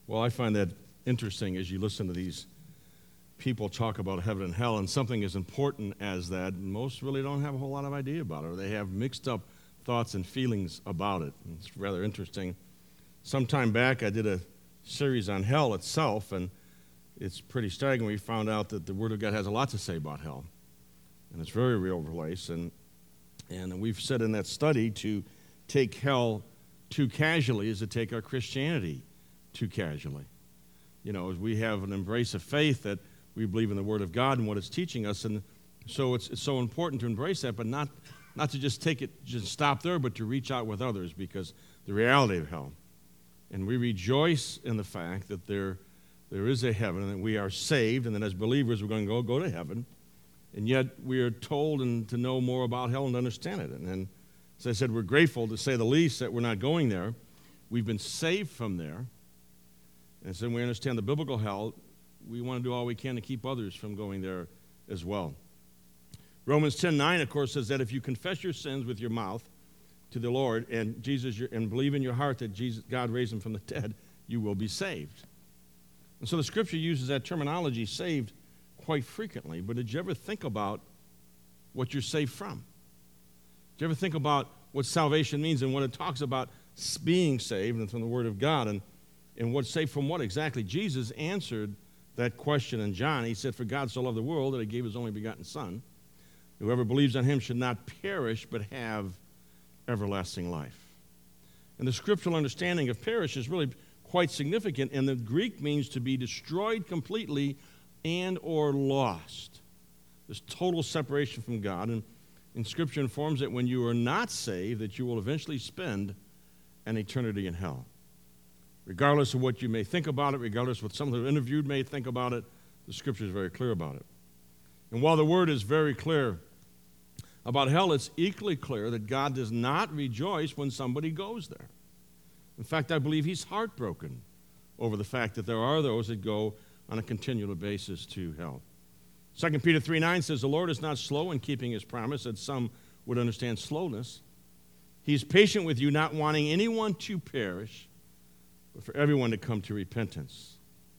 Well, I find that interesting as you listen to these people talk about heaven and hell, and something as important as that, most really don't have a whole lot of idea about it, or they have mixed up thoughts and feelings about it. It's rather interesting. Some time back, I did a series on hell itself, and it's pretty staggering. We found out that the Word of God has a lot to say about hell, and it's a very real place, and we've said in that study to take hell too casually is to take our Christianity too casually. You know, we have an embrace of faith that we believe in the Word of God and what it's teaching us, and so it's so important to embrace that, but not to just take it, just stop there, but to reach out with others, because the reality of hell. And we rejoice in the fact that there is a heaven, and that we are saved, and that as believers we're going to go to heaven, and yet we are told and to know more about hell and to understand it. And as I said, we're grateful, to say the least, that we're not going there. We've been saved from there. And so when we understand the biblical hell, we want to do all we can to keep others from going there as well. Romans 10:9, of course, says that if you confess your sins with your mouth to the Lord and believe in your heart that God raised him from the dead, you will be saved. And so the Scripture uses that terminology, saved, quite frequently. But did you ever think about what you're saved from? Did you ever think about what salvation means and what it talks about being saved and from the Word of God, and what's saved from what exactly? Jesus answered that question in John. He said, "For God so loved the world that he gave his only begotten Son. Whoever believes on him should not perish but have everlasting life." And the scriptural understanding of perish is really quite significant, and the Greek means to be destroyed completely and or lost. There's total separation from God, and Scripture informs that when you are not saved, that you will eventually spend an eternity in hell. Regardless of what you may think about it, regardless of what some who are interviewed may think about it, the Scripture is very clear about it. And while the Word is very clear about hell, it's equally clear that God does not rejoice when somebody goes there. In fact, I believe he's heartbroken over the fact that there are those that go on a continual basis to hell. 2 Peter 3:9 says, "The Lord is not slow in keeping his promise," that some would understand slowness. "He's patient with you, not wanting anyone to perish, but for everyone to come to repentance."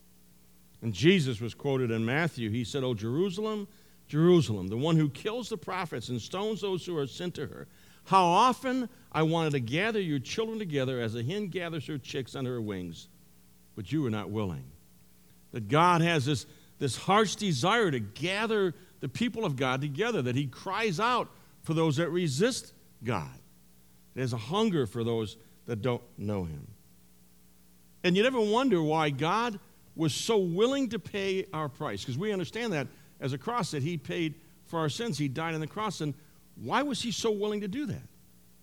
And Jesus was quoted in Matthew. He said, "O Jerusalem, Jerusalem, the one who kills the prophets and stones those who are sent to her. How often I wanted to gather your children together as a hen gathers her chicks under her wings, but you were not willing." That God has this harsh desire to gather the people of God together, that he cries out for those that resist God. There's a hunger for those that don't know him. And you ever wonder why God was so willing to pay our price? Because we understand that as a cross, that he paid for our sins. He died on the cross. And why was he so willing to do that?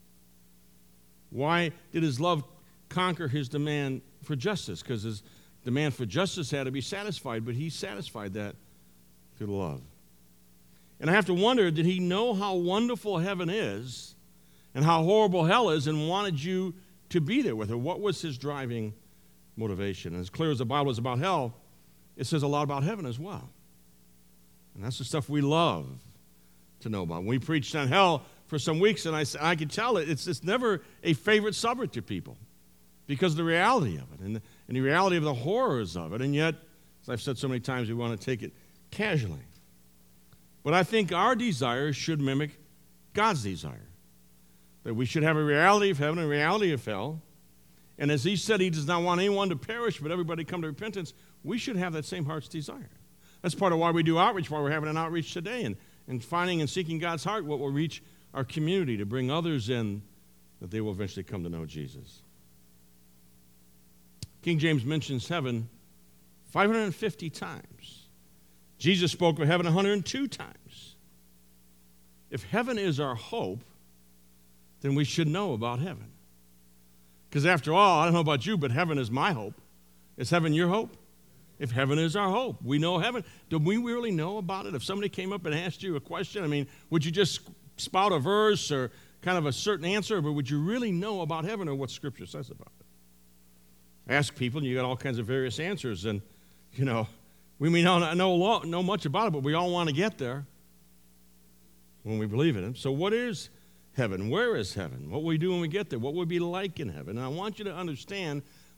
Why did his love conquer his demand for justice? Because his demand for justice had to be satisfied, but he satisfied that through love. And I have to wonder, did he know how wonderful heaven is and how horrible hell is and wanted you to be there with her? What was his driving motivation? And as clear as the Bible is about hell, it says a lot about heaven as well. And that's the stuff we love to know about. We preached on hell for some weeks, and I could tell it's never a favorite subject to people because of the reality of it and the reality of the horrors of it. And yet, as I've said so many times, we want to take it casually. But I think our desire should mimic God's desire, that we should have a reality of heaven and a reality of hell. And as he said, he does not want anyone to perish, but everybody come to repentance. We should have that same heart's desire. That's part of why we do outreach, why we're having an outreach today, and finding and seeking God's heart, what will reach our community to bring others in, that they will eventually come to know Jesus. King James mentions heaven 550 times. Jesus spoke of heaven 102 times. If heaven is our hope, then we should know about heaven. Because after all, I don't know about you, but heaven is my hope. Is heaven your hope? If heaven is our hope, we know heaven. Do we really know about it? If somebody came up and asked you a question, I mean, would you just spout a verse or kind of a certain answer, but would you really know about heaven or what Scripture says about it? Ask people, and you got all kinds of various answers, and, you know, we may not know much about it, but we all want to get there when we believe in it. So what is heaven? Where is heaven? What will we do when we get there? What will it be like in heaven? And I want you to understand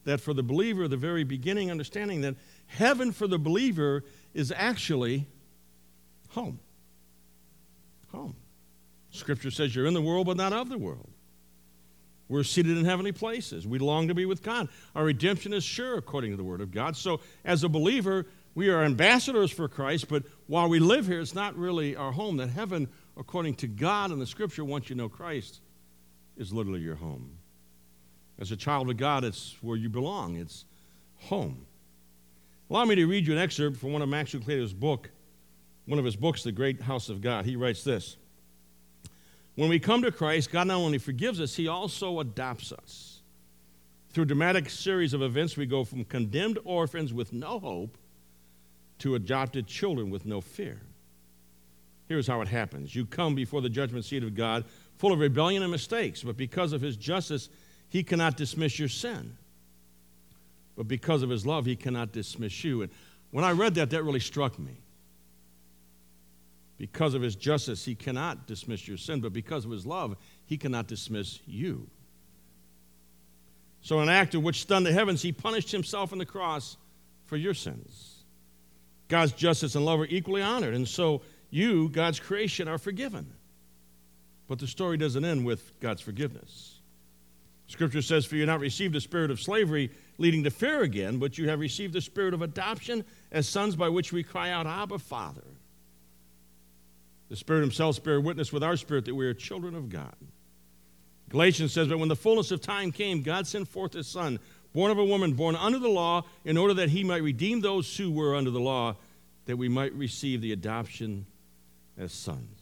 that for the believer, the very beginning understanding that heaven for the believer is actually home. Home. Scripture says you're in the world, but not of the world. We're seated in heavenly places. We long to be with God. Our redemption is sure according to the Word of God. So as a believer, we are ambassadors for Christ, but while we live here, it's not really our home. That heaven, according to God and the Scripture, once you know Christ, is literally your home. As a child of God, it's where you belong. It's home. Allow me to read you an excerpt from one of Max Lucadio's book, one of his books, The Great House of God. He writes this: when we come to Christ, God not only forgives us, He also adopts us. Through a dramatic series of events, we go from condemned orphans with no hope to adopted children with no fear. Here's how it happens. You come before the judgment seat of God full of rebellion and mistakes, but because of His justice, He cannot dismiss your sin. But because of His love, He cannot dismiss you. And when I read that, that really struck me. Because of His justice, He cannot dismiss your sin, but because of His love, He cannot dismiss you. So in an act of which stunned the heavens, He punished Himself on the cross for your sins. God's justice and love are equally honored, and so you, God's creation, are forgiven. But the story doesn't end with God's forgiveness. Scripture says, for you have not received a spirit of slavery leading to fear again, but you have received the spirit of adoption as sons, by which we cry out, Abba, Father. The Spirit Himself bears witness with our spirit that we are children of God. Galatians says, but when the fullness of time came, God sent forth His Son, born of a woman, born under the law, in order that He might redeem those who were under the law, that we might receive the adoption as sons.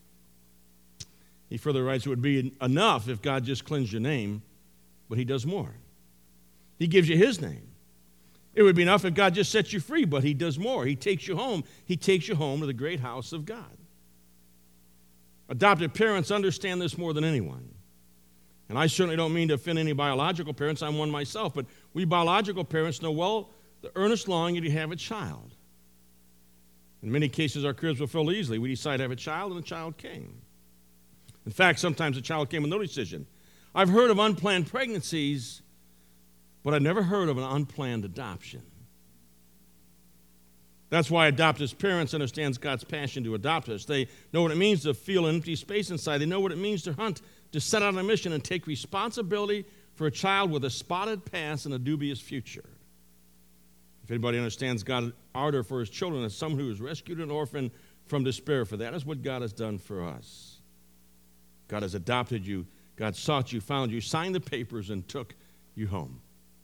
He further writes, it would be enough if God just cleansed your name, but He does more. He gives you His name. It would be enough if God just sets you free, but He does more. He takes you home. He takes you home to the great house of God. Adopted parents understand this more than anyone. And I certainly don't mean to offend any biological parents. I'm one myself. But we biological parents know well the earnest longing to have a child. In many cases, our careers were filled easily. We decided to have a child, and the child came. In fact, sometimes a child came with no decision. I've heard of unplanned pregnancies, but I've never heard of an unplanned adoption. That's why adoptive parents understand God's passion to adopt us. They know what it means to feel an empty space inside. They know what it means to hunt, to set out on a mission and take responsibility for a child with a spotted past and a dubious future. If anybody understands God's ardor for His children as someone who has rescued an orphan from despair, for that is what God has done for us. God has adopted you. God sought you, found you, signed the papers, and took you home.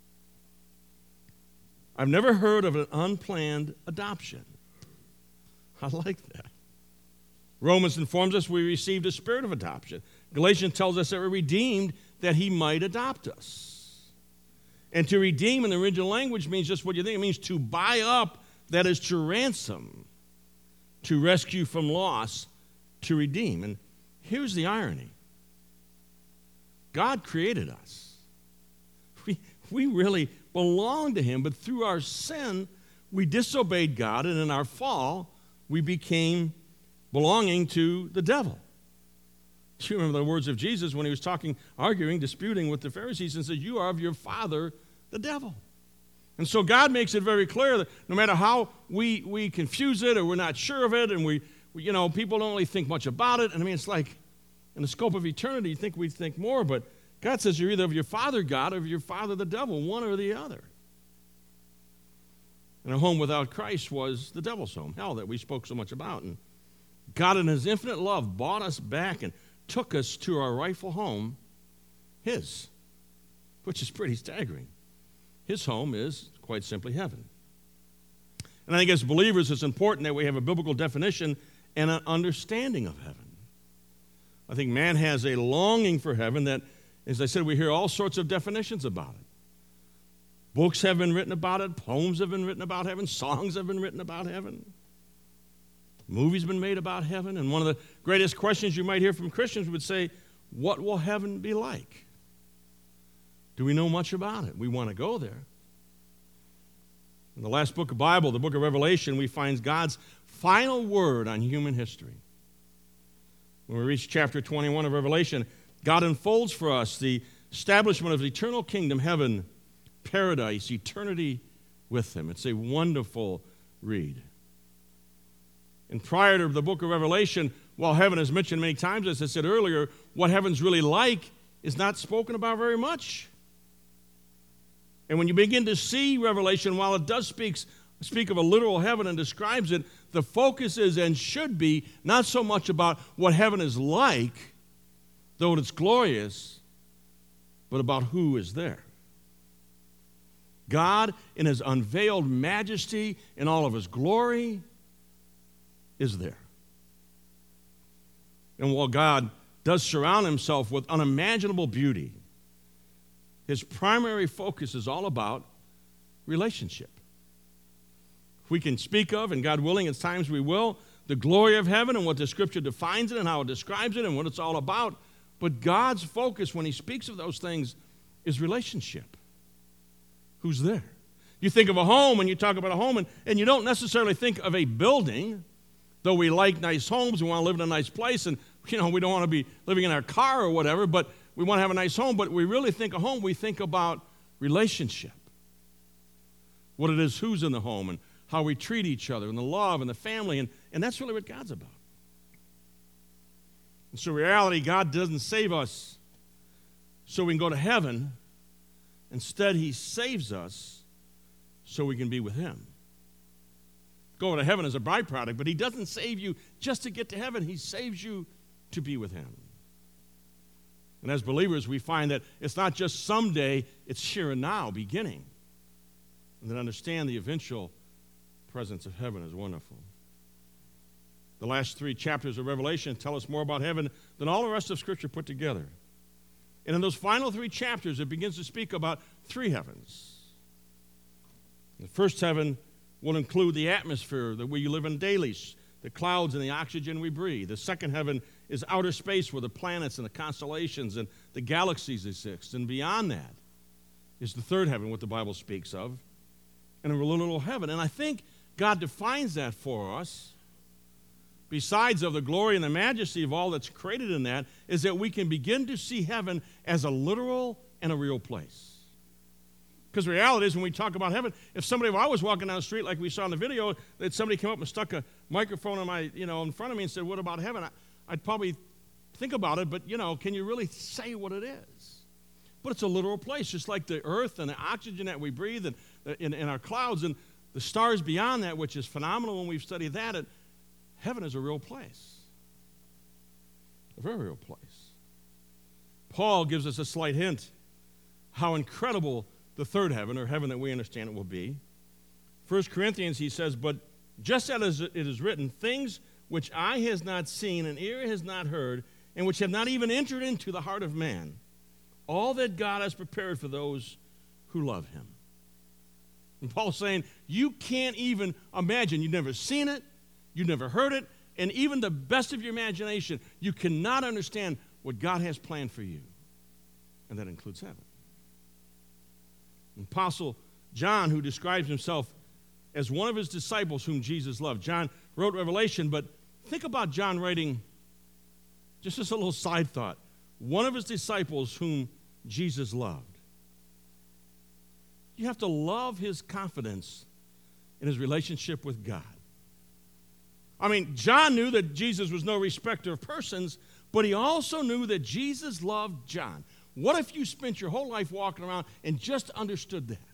I've never heard of an unplanned adoption. I like that. Romans informs us we received a spirit of adoption. Galatians tells us that we're redeemed that He might adopt us. And to redeem in the original language means just what you think. It means to buy up, that is to ransom, to rescue from loss, to redeem. And here's the irony. God created us. We really belong to Him, but through our sin, we disobeyed God, and in our fall, we became belonging to the devil. Do you remember the words of Jesus when He was arguing, disputing with the Pharisees, and said, you are of your father, the devil. And so God makes it very clear that no matter how we confuse it or we're not sure of it, and we people don't really think much about it. And I mean, it's like in the scope of eternity, you think we'd think more, but God says you're either of your father, God, or of your father, the devil, one or the other. And a home without Christ was the devil's home, hell, that we spoke so much about. And God, in His infinite love, bought us back and took us to our rightful home, His, which is pretty staggering. His home is quite simply heaven. And I think as believers, it's important that we have a biblical definition and an understanding of heaven. I think man has a longing for heaven that, as I said, we hear all sorts of definitions about it. Books have been written about it. Poems have been written about heaven. Songs have been written about heaven. Movies have been made about heaven. And one of the greatest questions you might hear from Christians would say, what will heaven be like? Do we know much about it? We want to go there. In the last book of the Bible, the book of Revelation, we find God's final word on human history. When we reach chapter 21 of Revelation, God unfolds for us the establishment of the eternal kingdom, heaven, paradise, eternity with him. It's a wonderful read. And prior to the book of Revelation, while heaven is mentioned many times, as I said earlier, what heaven's really like is not spoken about very much. And when you begin to see Revelation, while it does speak of a literal heaven and describes it, the focus is and should be not so much about what heaven is like, though it's glorious, but about who is there. God, in his unveiled majesty, in all of his glory, is there. And while God does surround himself with unimaginable beauty, his primary focus is all about relationship. We can speak of, and God willing, at times we will, the glory of heaven and what the Scripture defines it and how it describes it and what it's all about. But God's focus when he speaks of those things is relationship. Who's there? You think of a home and you talk about a home, and you don't necessarily think of a building, though we like nice homes, we want to live in a nice place, and we don't want to be living in our car or whatever, but we want to have a nice home. But we really think of home, we think about relationship. What it is, who's in the home, and how we treat each other, and the love, and the family, and that's really what God's about. And so in reality, God doesn't save us so we can go to heaven. Instead, he saves us so we can be with him. Going to heaven is a byproduct, but he doesn't save you just to get to heaven. He saves you to be with him. And as believers, we find that it's not just someday, it's here and now, beginning. And then understand the eventual presence of heaven is wonderful. The last 3 chapters of Revelation tell us more about heaven than all the rest of Scripture put together. And in those final 3 chapters, it begins to speak about 3 heavens. The first heaven will include the atmosphere that we live in daily, the clouds and the oxygen we breathe. The second heaven is outer space where the planets and the constellations and the galaxies exist. And beyond that is the third heaven, what the Bible speaks of, and a little heaven. And I think God defines that for us, besides of the glory and the majesty of all that's created in that, is that we can begin to see heaven as a literal and a real place. Because the reality is, when we talk about heaven, if I was walking down the street like we saw in the video, that somebody came up and stuck a microphone in front of me and said, "What about heaven?" I'd probably think about it, but can you really say what it is? But it's a literal place, just like the earth and the oxygen that we breathe and in our clouds and the stars beyond that, which is phenomenal when we've studied that. Heaven is a real place, a very real place. Paul gives us a slight hint how incredible the third heaven, or heaven that we understand it, will be. 1 Corinthians, he says, "But just as it is written, things which eye has not seen and ear has not heard, and which have not even entered into the heart of man, all that God has prepared for those who love him." And Paul's saying, you can't even imagine. You've never seen it, you've never heard it, and even the best of your imagination, you cannot understand what God has planned for you. And that includes heaven. Apostle John, who describes himself as one of his disciples whom Jesus loved. John wrote Revelation, but think about John writing, just as a little side thought, one of his disciples whom Jesus loved. You have to love his confidence in his relationship with God. I mean, John knew that Jesus was no respecter of persons, but he also knew that Jesus loved John. What if you spent your whole life walking around and just understood that?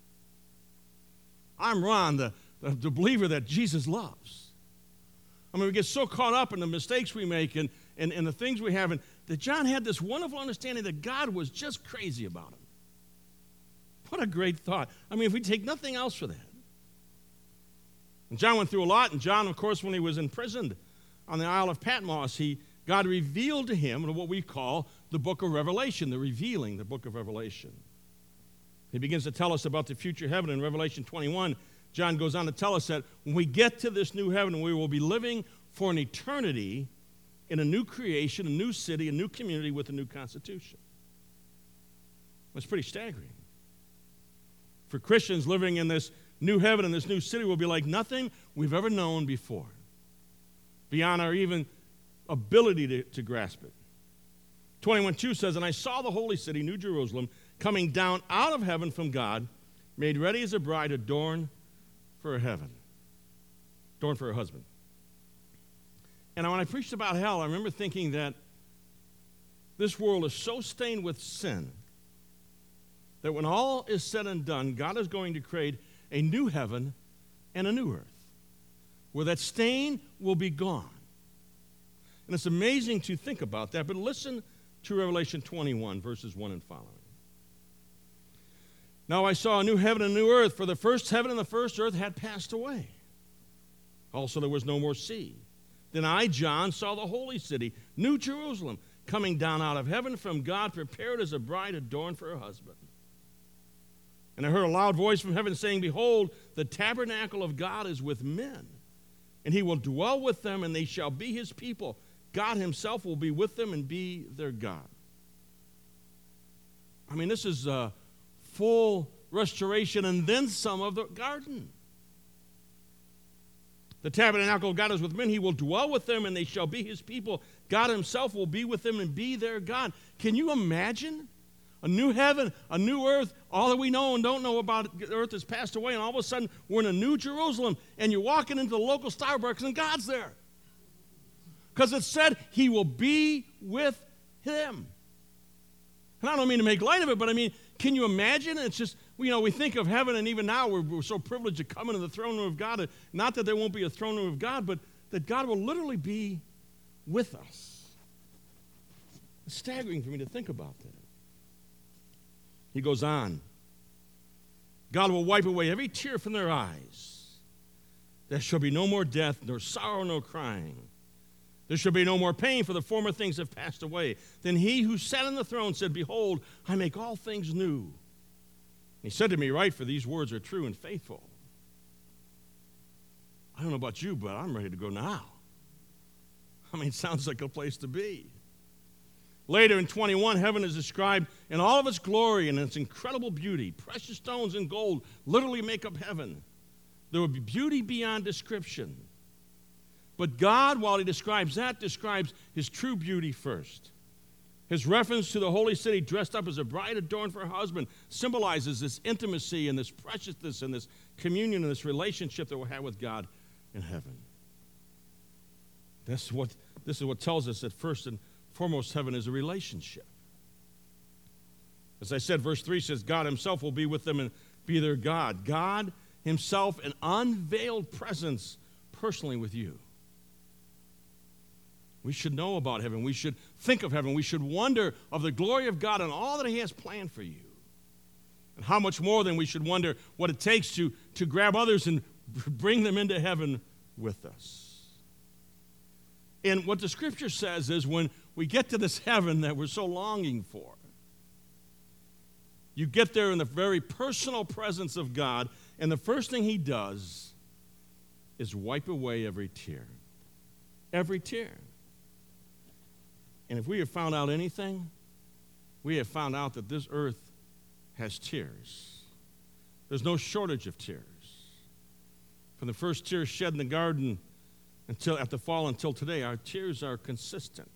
I'm Ron, the believer that Jesus loves. I mean, we get so caught up in the mistakes we make and the things we have, and that John had this wonderful understanding that God was just crazy about him. What a great thought. I mean, if we take nothing else for that. And John went through a lot, and John, of course, when he was imprisoned on the Isle of Patmos, God revealed to him what we call the book of Revelation, the book of Revelation. He begins to tell us about the future heaven in Revelation 21. John goes on to tell us that when we get to this new heaven, we will be living for an eternity in a new creation, a new city, a new community with a new constitution. That's pretty staggering. For Christians living in this new heaven and this new city will be like nothing we've ever known before, beyond our even ability to grasp it. 21:2 says, "And I saw the holy city, New Jerusalem, coming down out of heaven from God, made ready as a bride adorned for heaven, adorned for her husband. And when I preached about hell, I remember thinking that this world is so stained with sin that when all is said and done, God is going to create a new heaven and a new earth where that stain will be gone. And it's amazing to think about that, but listen to Revelation 21, verses 1 and following. Now I saw a new heaven and a new earth, for the first heaven and the first earth had passed away. Also there was no more sea. Then I, John, saw the holy city, New Jerusalem, coming down out of heaven from God, prepared as a bride adorned for her husband. And I heard a loud voice from heaven saying, Behold, the tabernacle of God is with men, and he will dwell with them, and they shall be his people. God himself will be with them and be their God. I mean, this is a full restoration and then some of the garden. The tabernacle of God is with men. He will dwell with them, and they shall be his people. God himself will be with them and be their God. Can you imagine? A new heaven, a new earth. All that we know and don't know about the earth has passed away, and all of a sudden we're in a new Jerusalem, and you're walking into the local Starbucks, and God's there. Because it said he will be with him. And I don't mean to make light of it, but I mean, can you imagine? It's just, we think of heaven, and even now we're so privileged to come into the throne room of God. Not that there won't be a throne room of God, but that God will literally be with us. It's staggering for me to think about that. He goes on. God will wipe away every tear from their eyes. There shall be no more death, nor sorrow, nor crying. There shall be no more pain, for the former things have passed away. Then he who sat on the throne said, Behold, I make all things new. He said to me, Write, for these words are true and faithful. I don't know about you, but I'm ready to go now. I mean, it sounds like a place to be. Later in 21, heaven is described in all of its glory and its incredible beauty. Precious stones and gold literally make up heaven. There will be beauty beyond description. But God, while he describes that, describes his true beauty first. His reference to the holy city dressed up as a bride adorned for her husband symbolizes this intimacy and this preciousness and this communion and this relationship that we'll have with God in heaven. This is what tells us that first and foremost heaven is a relationship. As I said, verse 3 says, God himself will be with them and be their God. God himself, an unveiled presence personally with you. We should know about heaven. We should think of heaven. We should wonder of the glory of God and all that he has planned for you. And how much more then we should wonder what it takes to grab others and bring them into heaven with us. And what the scripture says is when we get to this heaven that we're so longing for, you get there in the very personal presence of God, and the first thing he does is wipe away every tear. Every tear. And if we have found out anything, we have found out that this earth has tears. There's no shortage of tears. From the first tears shed in the garden at the fall until today, our tears are consistent.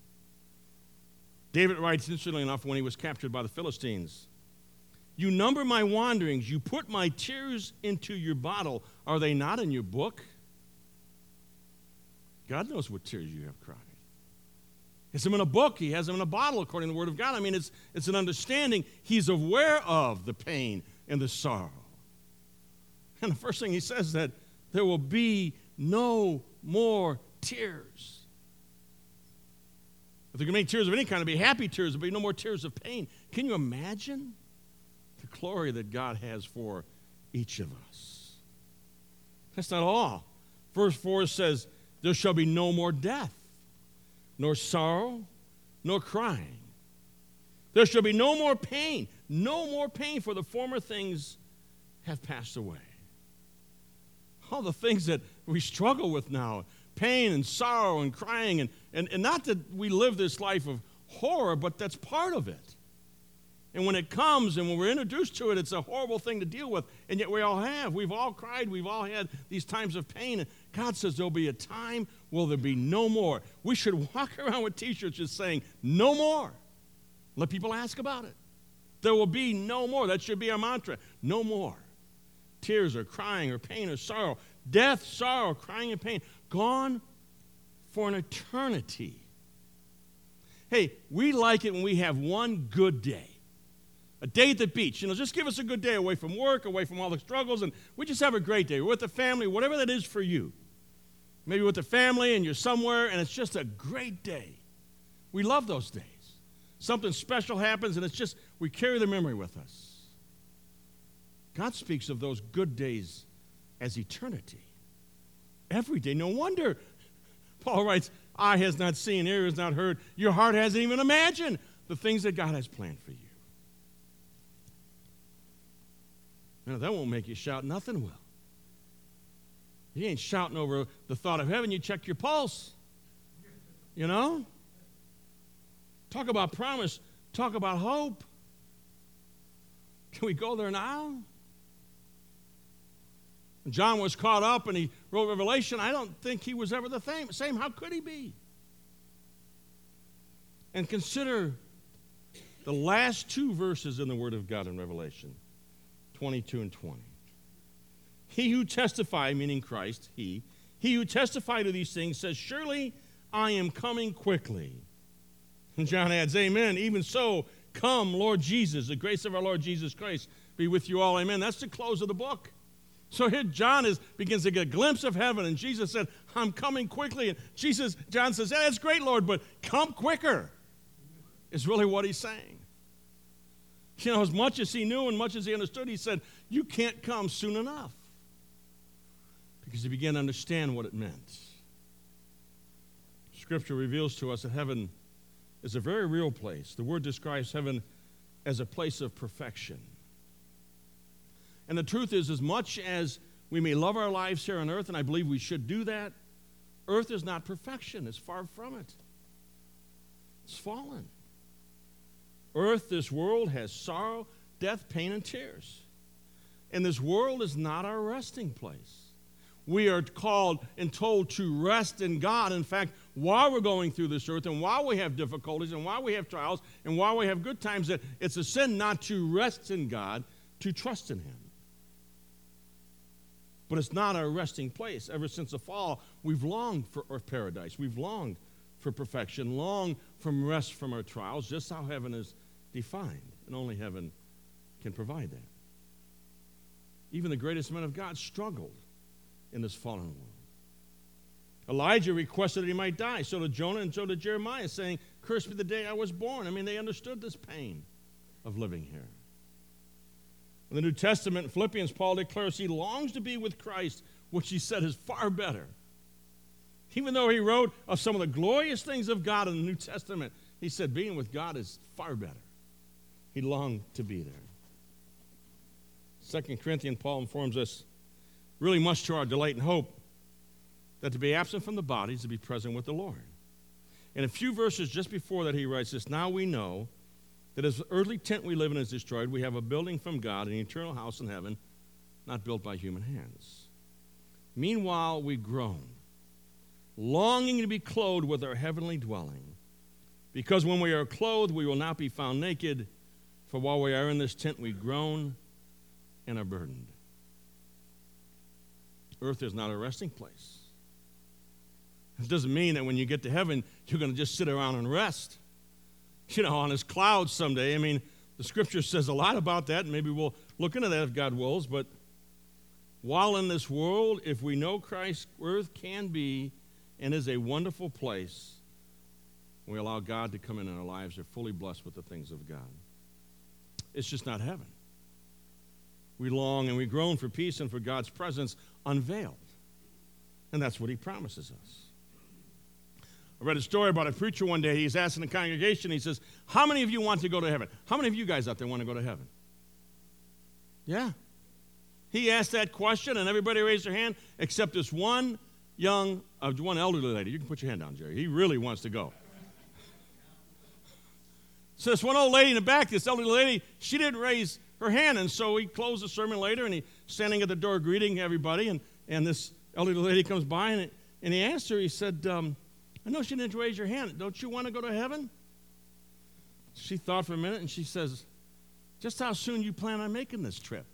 David writes, interestingly enough, when he was captured by the Philistines, You number my wanderings, you put my tears into your bottle. Are they not in your book? God knows what tears you have cried. He has them in a book. He has them in a bottle, according to the Word of God. I mean, it's an understanding. He's aware of the pain and the sorrow. And the first thing he says is that there will be no more tears. If there can be tears of any kind, it'll be happy tears. There'll be no more tears of pain. Can you imagine the glory that God has for each of us? That's not all. Verse 4 says, There shall be no more death, nor sorrow, nor crying. There shall be no more pain, for the former things have passed away. All the things that we struggle with now, pain and sorrow and crying, and not that we live this life of horror, but that's part of it. And when it comes and when we're introduced to it, it's a horrible thing to deal with. And yet we all have. We've all cried. We've all had these times of pain. And God says there'll be a time where there'll be no more. We should walk around with T-shirts just saying, no more. Let people ask about it. There will be no more. That should be our mantra. No more. Tears or crying or pain or sorrow. Death, sorrow, crying and pain. Gone for an eternity. Hey, we like it when we have one good day. A day at the beach. Just give us a good day away from work, away from all the struggles, and we just have a great day. We're with the family, whatever that is for you. Maybe with the family and you're somewhere, and it's just a great day. We love those days. Something special happens, and we carry the memory with us. God speaks of those good days as eternity. Every day. No wonder Paul writes, eye has not seen, ear has not heard, your heart hasn't even imagined the things that God has planned for you. Now, that won't make you shout. Nothing will. You ain't shouting over the thought of heaven. You check your pulse. Talk about promise. Talk about hope. Can we go there now? When John was caught up and he wrote Revelation, I don't think he was ever the same. How could he be? And consider the last two verses in the Word of God in Revelation 22 and 20. He who testified, meaning Christ, he who testified to these things says, surely I am coming quickly. And John adds, amen. Even so, come, Lord Jesus, the grace of our Lord Jesus Christ be with you all, amen. That's the close of the book. So here John begins to get a glimpse of heaven, and Jesus said, I'm coming quickly. And John says, yeah, that's great, Lord, but come quicker, is really what he's saying. As much as he knew and much as he understood, he said, you can't come soon enough. Because he began to understand what it meant. Scripture reveals to us that heaven is a very real place. The word describes heaven as a place of perfection. And the truth is, as much as we may love our lives here on earth, and I believe we should do that, earth is not perfection. It's far from it. It's fallen. Earth, this world, has sorrow, death, pain, and tears. And this world is not our resting place. We are called and told to rest in God. In fact, while we're going through this earth and while we have difficulties and while we have trials and while we have good times, that it's a sin not to rest in God, to trust in Him. But it's not our resting place. Ever since the fall, we've longed for earth paradise. We've longed for perfection, longed for rest from our trials, just how heaven is defined. And only heaven can provide that. Even the greatest men of God struggled in this fallen world. Elijah requested that he might die. So did Jonah and so did Jeremiah, saying, cursed be the day I was born. They understood this pain of living here. In the New Testament, in Philippians, Paul declares he longs to be with Christ, which he said is far better. Even though he wrote of some of the glorious things of God in the New Testament, he said being with God is far better. He longed to be there. 2 Corinthians, Paul informs us, really much to our delight and hope, that to be absent from the body is to be present with the Lord. In a few verses just before that, he writes this, now we know that as the earthly tent we live in is destroyed, we have a building from God, an eternal house in heaven, not built by human hands. Meanwhile, we groan, longing to be clothed with our heavenly dwelling, because when we are clothed, we will not be found naked, for while we are in this tent, we groan and are burdened. Earth is not a resting place. It doesn't mean that when you get to heaven, you're going to just sit around and rest. On his clouds someday. The scripture says a lot about that, and maybe we'll look into that if God wills. But while in this world, if we know Christ, earth can be and is a wonderful place. We allow God to come in our lives. They're fully blessed with the things of God. It's just not heaven. We long and we groan for peace and for God's presence unveiled. And that's what he promises us. I read a story about a preacher one day. He's asking the congregation, he says, how many of you want to go to heaven? How many of you guys out there want to go to heaven? Yeah. He asked that question, and everybody raised their hand, except this one elderly lady. You can put your hand down, Jerry. He really wants to go. So this one old lady in the back, this elderly lady, she didn't raise her hand, and so he closed the sermon later, and he's standing at the door greeting everybody, and this elderly lady comes by, and he asked her, he said, I know she didn't raise her hand. Don't you want to go to heaven? She thought for a minute, and she says, just how soon you plan on making this trip.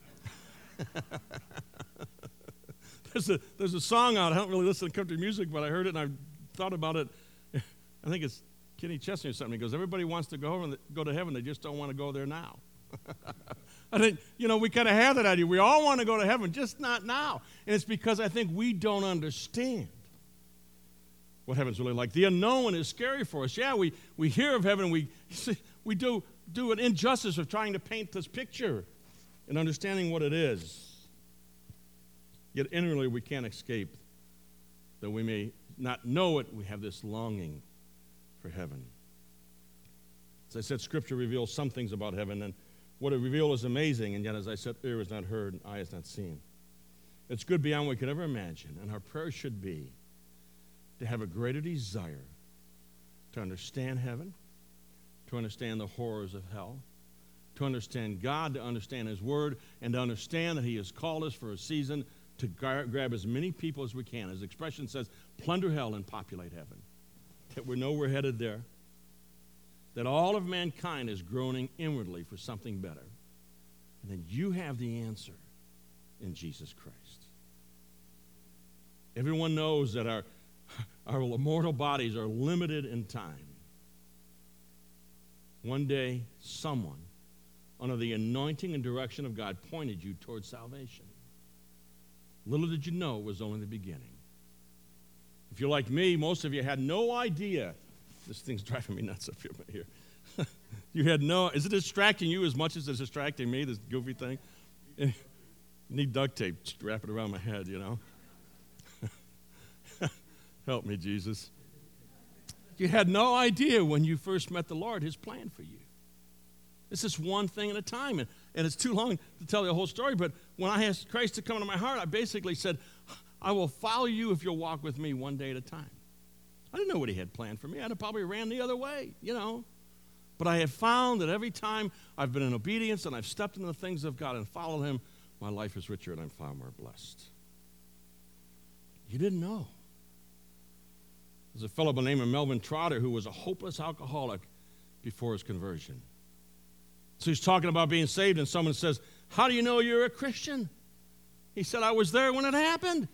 There's a song out. I don't really listen to country music, but I heard it and I thought about it. I think it's Kenny Chesney or something. He goes, everybody wants to go to heaven. They just don't want to go there now. I think, we kind of have that idea. We all want to go to heaven, just not now. And it's because I think we don't understand what heaven's really like. The unknown is scary for us. Yeah, we hear of heaven. We do an injustice of trying to paint this picture and understanding what it is. Yet inwardly we can't escape, though we may not know it, we have this longing for heaven. As I said, Scripture reveals some things about heaven, and what it reveals is amazing, and yet, as I said, ear is not heard and eye is not seen. It's good beyond what we could ever imagine, and our prayer should be to have a greater desire to understand heaven, to understand the horrors of hell, to understand God, to understand His Word, and to understand that He has called us for a season to grab as many people as we can. As the expression says, plunder hell and populate heaven. That we know we're headed there. That all of mankind is groaning inwardly for something better. And then you have the answer in Jesus Christ. Everyone knows that our mortal bodies are limited in time. One day, someone, under the anointing and direction of God, pointed you towards salvation. Little did you know it was only the beginning. If you're like me, most of you had no idea. This thing's driving me nuts up here. Is it distracting you as much as it's distracting me, this goofy thing? You need duct tape, just wrap it around my head, Help me, Jesus. You had no idea when you first met the Lord, His plan for you. It's just one thing at a time, and it's too long to tell the whole story, but when I asked Christ to come into my heart, I basically said, I will follow you if you'll walk with me one day at a time. I didn't know what He had planned for me. I'd have probably ran the other way, But I have found that every time I've been in obedience and I've stepped into the things of God and followed Him, my life is richer and I'm far more blessed. You didn't know. There's a fellow by the name of Melvin Trotter who was a hopeless alcoholic before his conversion. So he's talking about being saved, and someone says, how do you know you're a Christian? He said, I was there when it happened.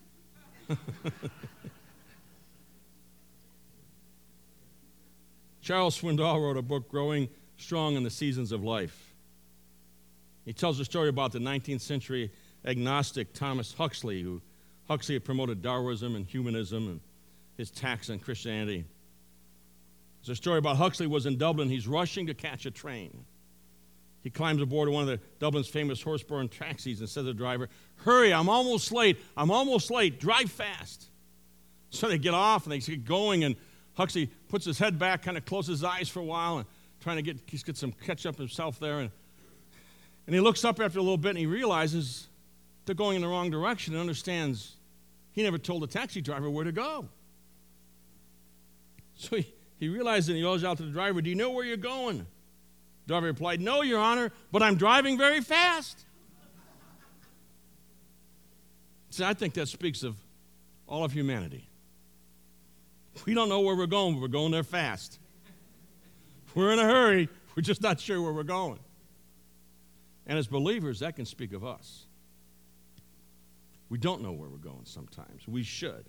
Charles Swindoll wrote a book, Growing Strong in the Seasons of Life. He tells a story about the 19th century agnostic Thomas Huxley, who Huxley had promoted Darwinism and humanism and his tax on Christianity. There's a story about Huxley was in Dublin. He's rushing to catch a train. He climbs aboard one of the Dublin's famous horse-borne taxis and says to the driver, hurry, I'm almost late, drive fast. So they get off and they get going, and Huxley puts his head back, kind of closes his eyes for a while, and trying to get some catch up himself there. And he looks up after a little bit and he realizes they're going in the wrong direction and understands he never told the taxi driver where to go. So he realizes and he yells out to the driver, do you know where you're going? The driver replied, no, Your Honor, but I'm driving very fast. See, I think that speaks of all of humanity. We don't know where we're going, but we're going there fast. We're in a hurry. We're just not sure where we're going. And as believers, that can speak of us. We don't know where we're going sometimes. We should.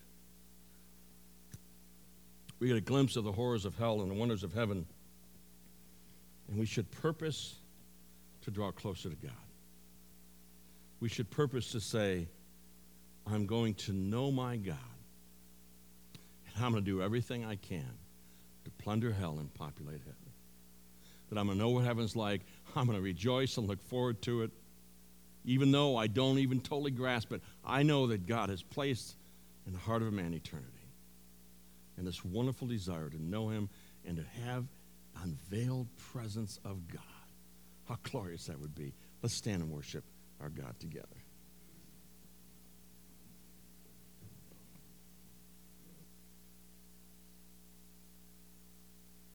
We get a glimpse of the horrors of hell and the wonders of heaven, and we should purpose to draw closer to God. We should purpose to say, I'm going to know my God, and I'm going to do everything I can to plunder hell and populate heaven. That I'm going to know what heaven's like. I'm going to rejoice and look forward to it, even though I don't even totally grasp it. I know that God has placed in the heart of a man eternity, and this wonderful desire to know Him and to have unveiled presence of God. How glorious that would be. Let's stand and worship our God together.